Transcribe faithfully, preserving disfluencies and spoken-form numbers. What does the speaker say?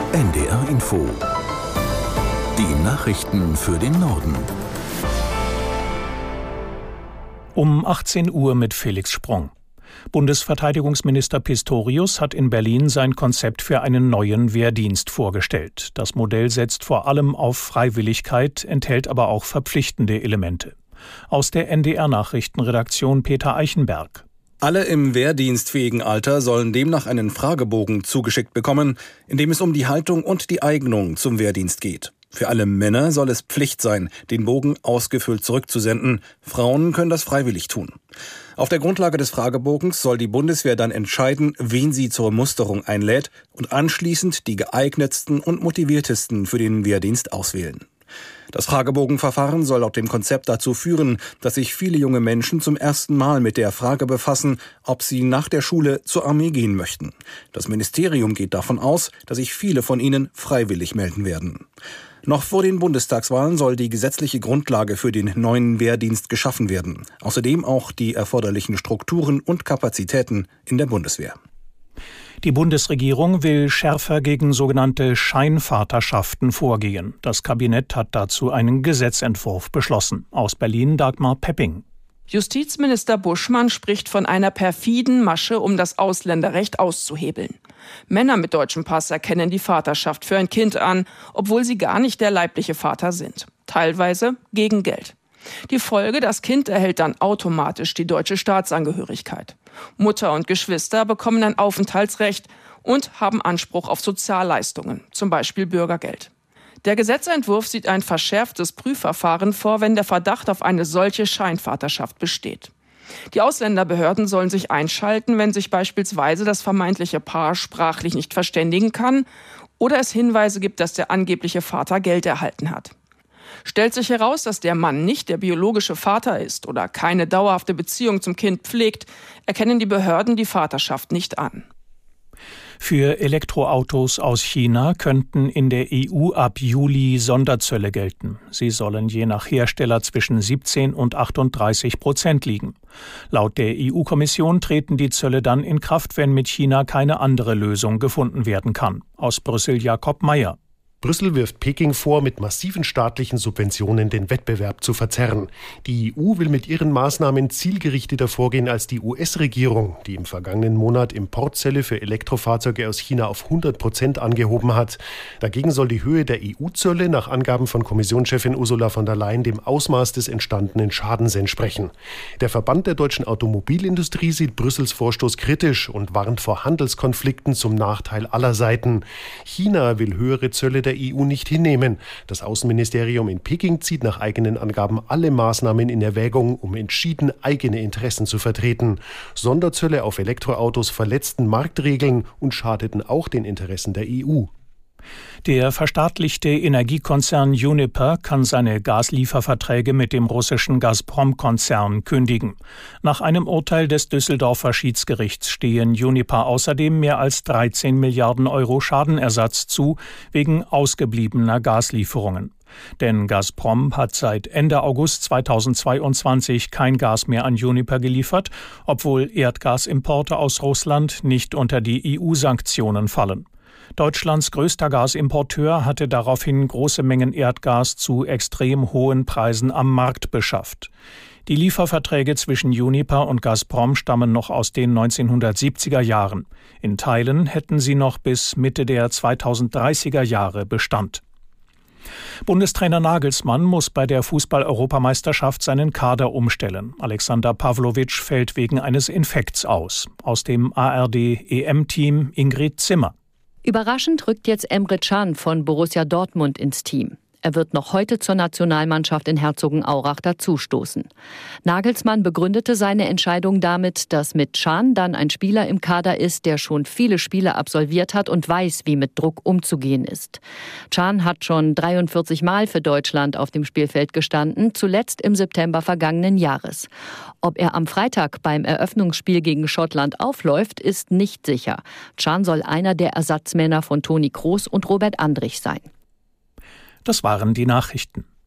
N D R Info. Die Nachrichten für den Norden. Um achtzehn Uhr mit Felix Sprung. Bundesverteidigungsminister Pistorius hat in Berlin sein Konzept für einen neuen Wehrdienst vorgestellt. Das Modell setzt vor allem auf Freiwilligkeit, enthält aber auch verpflichtende Elemente. Aus der N D R-Nachrichtenredaktion Peter Eichenberg. Alle im wehrdienstfähigen Alter sollen demnach einen Fragebogen zugeschickt bekommen, in dem es um die Haltung und die Eignung zum Wehrdienst geht. Für alle Männer soll es Pflicht sein, den Bogen ausgefüllt zurückzusenden. Frauen können das freiwillig tun. Auf der Grundlage des Fragebogens soll die Bundeswehr dann entscheiden, wen sie zur Musterung einlädt und anschließend die geeignetsten und motiviertesten für den Wehrdienst auswählen. Das Fragebogenverfahren soll laut dem Konzept dazu führen, dass sich viele junge Menschen zum ersten Mal mit der Frage befassen, ob sie nach der Schule zur Armee gehen möchten. Das Ministerium geht davon aus, dass sich viele von ihnen freiwillig melden werden. Noch vor den Bundestagswahlen soll die gesetzliche Grundlage für den neuen Wehrdienst geschaffen werden. Außerdem auch die erforderlichen Strukturen und Kapazitäten in der Bundeswehr. Die Bundesregierung will schärfer gegen sogenannte Scheinvaterschaften vorgehen. Das Kabinett hat dazu einen Gesetzentwurf beschlossen. Aus Berlin Dagmar Pepping. Justizminister Buschmann spricht von einer perfiden Masche, um das Ausländerrecht auszuhebeln. Männer mit deutschem Pass erkennen die Vaterschaft für ein Kind an, obwohl sie gar nicht der leibliche Vater sind. Teilweise gegen Geld. Die Folge, das Kind erhält dann automatisch die deutsche Staatsangehörigkeit. Mutter und Geschwister bekommen ein Aufenthaltsrecht und haben Anspruch auf Sozialleistungen, zum Beispiel Bürgergeld. Der Gesetzentwurf sieht ein verschärftes Prüfverfahren vor, wenn der Verdacht auf eine solche Scheinvaterschaft besteht. Die Ausländerbehörden sollen sich einschalten, wenn sich beispielsweise das vermeintliche Paar sprachlich nicht verständigen kann oder es Hinweise gibt, dass der angebliche Vater Geld erhalten hat. Stellt sich heraus, dass der Mann nicht der biologische Vater ist oder keine dauerhafte Beziehung zum Kind pflegt, erkennen die Behörden die Vaterschaft nicht an. Für Elektroautos aus China könnten in der E U ab Juli Sonderzölle gelten. Sie sollen je nach Hersteller zwischen siebzehn und achtunddreißig Prozent liegen. Laut der E U-Kommission treten die Zölle dann in Kraft, wenn mit China keine andere Lösung gefunden werden kann. Aus Brüssel Jakob Mayer. Brüssel wirft Peking vor, mit massiven staatlichen Subventionen den Wettbewerb zu verzerren. Die E U will mit ihren Maßnahmen zielgerichteter vorgehen als die U S-Regierung, die im vergangenen Monat Importzölle für Elektrofahrzeuge aus China auf hundert Prozent angehoben hat. Dagegen soll die Höhe der E U-Zölle nach Angaben von Kommissionschefin Ursula von der Leyen dem Ausmaß des entstandenen Schadens entsprechen. Der Verband der deutschen Automobilindustrie sieht Brüssels Vorstoß kritisch und warnt vor Handelskonflikten zum Nachteil aller Seiten. China will höhere Zölle der der E U nicht hinnehmen. Das Außenministerium in Peking zieht nach eigenen Angaben alle Maßnahmen in Erwägung, um entschieden eigene Interessen zu vertreten. Sonderzölle auf Elektroautos verletzten Marktregeln und schadeten auch den Interessen der E U. Der verstaatlichte Energiekonzern Uniper kann seine Gaslieferverträge mit dem russischen Gazprom-Konzern kündigen. Nach einem Urteil des Düsseldorfer Schiedsgerichts stehen Uniper außerdem mehr als dreizehn Milliarden Euro Schadenersatz zu, wegen ausgebliebener Gaslieferungen. Denn Gazprom hat seit Ende August zweitausendzweiundzwanzig kein Gas mehr an Uniper geliefert, obwohl Erdgasimporte aus Russland nicht unter die E U-Sanktionen fallen. Deutschlands größter Gasimporteur hatte daraufhin große Mengen Erdgas zu extrem hohen Preisen am Markt beschafft. Die Lieferverträge zwischen Uniper und Gazprom stammen noch aus den neunzehnhundertsiebziger Jahren. In Teilen hätten sie noch bis Mitte der zweitausenddreißiger Jahre Bestand. Bundestrainer Nagelsmann muss bei der Fußball-Europameisterschaft seinen Kader umstellen. Alexander Pavlovic fällt wegen eines Infekts aus. Aus dem A R D-E M-Team Ingrid Zimmer. Überraschend rückt jetzt Emre Can von Borussia Dortmund ins Team. Er wird noch heute zur Nationalmannschaft in Herzogenaurach dazustoßen. Nagelsmann begründete seine Entscheidung damit, dass mit Can dann ein Spieler im Kader ist, der schon viele Spiele absolviert hat und weiß, wie mit Druck umzugehen ist. Can hat schon dreiundvierzig Mal für Deutschland auf dem Spielfeld gestanden, zuletzt im September vergangenen Jahres. Ob er am Freitag beim Eröffnungsspiel gegen Schottland aufläuft, ist nicht sicher. Can soll einer der Ersatzmänner von Toni Kroos und Robert Andrich sein. Das waren die Nachrichten.